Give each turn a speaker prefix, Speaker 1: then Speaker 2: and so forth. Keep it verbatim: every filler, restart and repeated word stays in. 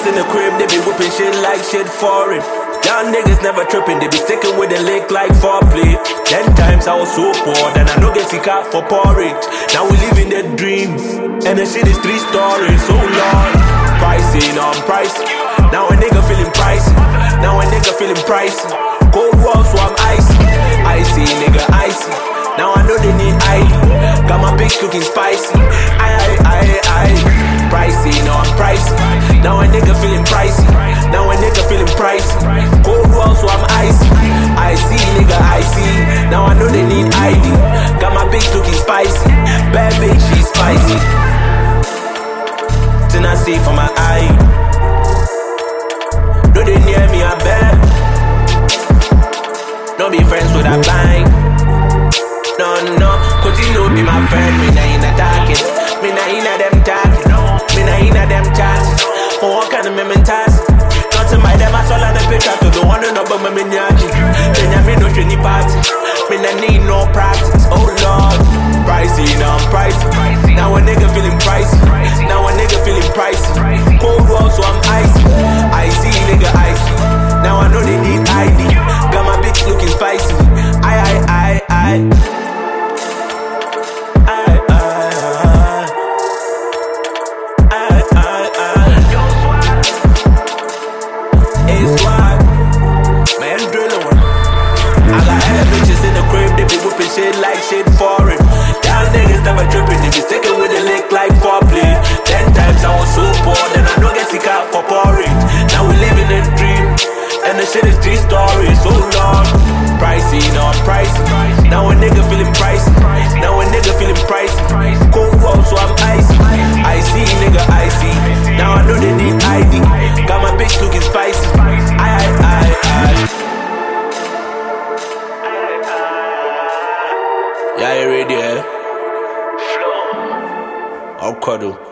Speaker 1: in the crib, they be whipping shit like shit foreign. Young niggas never tripping, they be sticking with the lick like foreplay. Ten times I was so poor, then I no get sick out for porridge. Now we living the dream, and the shit is three stories. So long, pricing on pricing. Now a nigga feeling pricey. Now a nigga feeling pricey. Cold walls, so I'm icy. Icy, nigga, icy. Now I know they need I D. Got my bitch looking spicy. I, I, I, I. Pricey, no, I'm pricey. Now a nigga feeling pricey. Now a nigga feeling pricey. Cold walls, so I'm icy. Icy, nigga, icy. Now I know they need I D. Got my bitch looking spicy. Bad bitch, she's spicy. Then I see for my eye. No, they near me, I bet. Don't be friends with a blind. No, no, continue be my friend. Me nah in a talking. Me nah in a them talking. Me nah in a them chatting. For what kind of me mentality? Nothing by them, I saw on the picture. To the one and up on my miniature. Then I me no shiny party. Me nah need no practice. Oh Lord, pricey, now I'm pricey. Now a nigga feeling pricey. Now a nigga feeling pricey. Cold walls, so I'm icy. Icy, nigga, icy. Now I know they need I D. Got my bitch looking spicy. I, I, I, I. Shit like shit foreign. Y'all niggas never tripping, they be sticking with the lick like foreplay. Ten times I was so poor, then I don't get sick out for porridge. Now we living in a dream, and the shit is three stories. So long, pricey, now I'm pricey. Now a nigga feeling pricey. Now a nigga feeling pricey. Cold walls, so I'm icy. Icy, nigga, icy. Now I know they need I D. Got my bitch looking spicy. I, I, I, I. Yeah, you ready, eh? I'll cuddle.